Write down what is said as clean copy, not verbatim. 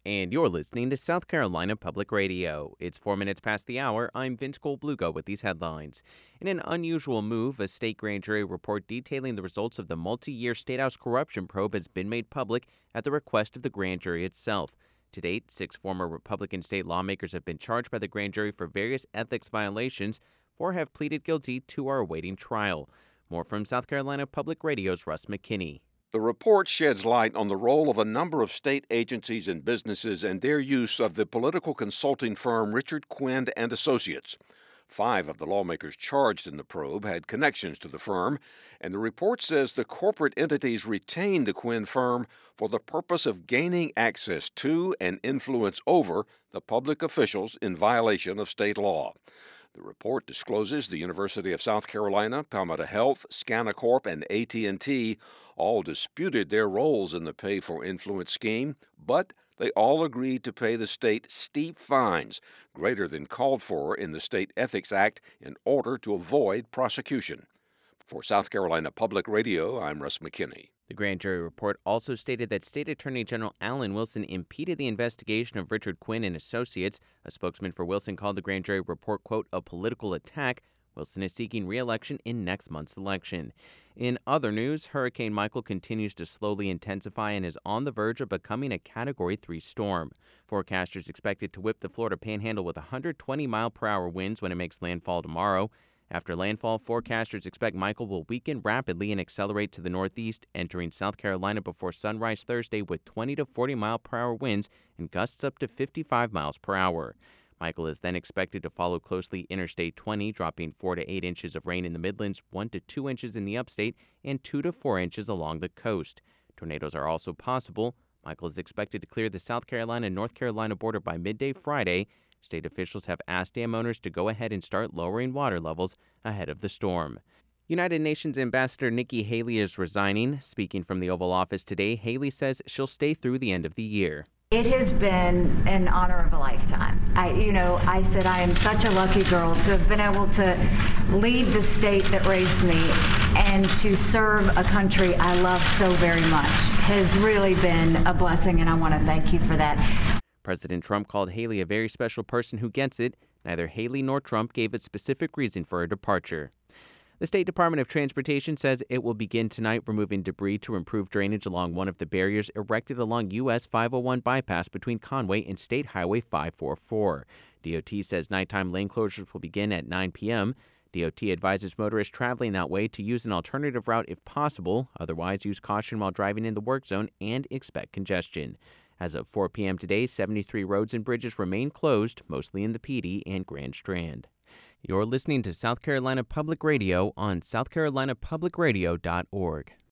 And you're listening to South Carolina Public Radio. It's 4 minutes past the hour. I'm Vince Goldblugo with these headlines. In an unusual move, a state grand jury report detailing the results of the multi-year Statehouse corruption probe has been made public at the request of the grand jury itself. To date, 6 former Republican state lawmakers have been charged by the grand jury for various ethics violations. 4 have pleaded guilty, 2 are awaiting trial. More from South Carolina Public Radio's Russ McKinney. The report sheds light on the role of a number of state agencies and businesses and their use of the political consulting firm Richard Quinn and Associates. 5 of the lawmakers charged in the probe had connections to the firm, and the report says the corporate entities retained the Quinn firm for the purpose of gaining access to and influence over the public officials in violation of state law. The report discloses the University of South Carolina, Palmetto Health, ScanaCorp, and AT&T all disputed their roles in the pay-for-influence scheme, but they all agreed to pay the state steep fines, greater than called for in the State Ethics Act, in order to avoid prosecution. For South Carolina Public Radio, I'm Russ McKinney. The grand jury report also stated that State Attorney General Alan Wilson impeded the investigation of Richard Quinn and Associates. A spokesman for Wilson called the grand jury report, quote, a political attack. Wilson is seeking re-election in next month's election. In other news, Hurricane Michael continues to slowly intensify and is on the verge of becoming a Category 3 storm. Forecasters expect it to whip the Florida Panhandle with 120-mile-per-hour winds when it makes landfall tomorrow. After landfall, forecasters expect Michael will weaken rapidly and accelerate to the northeast, entering South Carolina before sunrise Thursday with 20 to 40-mile-per-hour winds and gusts up to 55 miles per hour. Michael is then expected to follow closely Interstate 20, dropping 4 to 8 inches of rain in the Midlands, 1 to 2 inches in the upstate, and 2 to 4 inches along the coast. Tornadoes are also possible. Michael is expected to clear the South Carolina-North Carolina border by midday Friday. State officials have asked dam owners to go ahead and start lowering water levels ahead of the storm. United Nations Ambassador Nikki Haley is resigning. Speaking from the Oval Office today, Haley says she'll stay through the end of the year. It has been an honor of a lifetime. I said I am such a lucky girl to have been able to lead the state that raised me and to serve a country I love so very much has really been a blessing, and I want to thank you for that. President Trump called Haley a very special person who gets it. Neither Haley nor Trump gave a specific reason for her departure. The State Department of Transportation says it will begin tonight removing debris to improve drainage along one of the barriers erected along US 501 bypass between Conway and State Highway 544. DOT says nighttime lane closures will begin at 9 p.m. DOT advises motorists traveling that way to use an alternative route if possible. Otherwise, use caution while driving in the work zone and expect congestion. As of 4 p.m. today, 73 roads and bridges remain closed, mostly in the PD and Grand Strand. You're listening to South Carolina Public Radio on southcarolinapublicradio.org.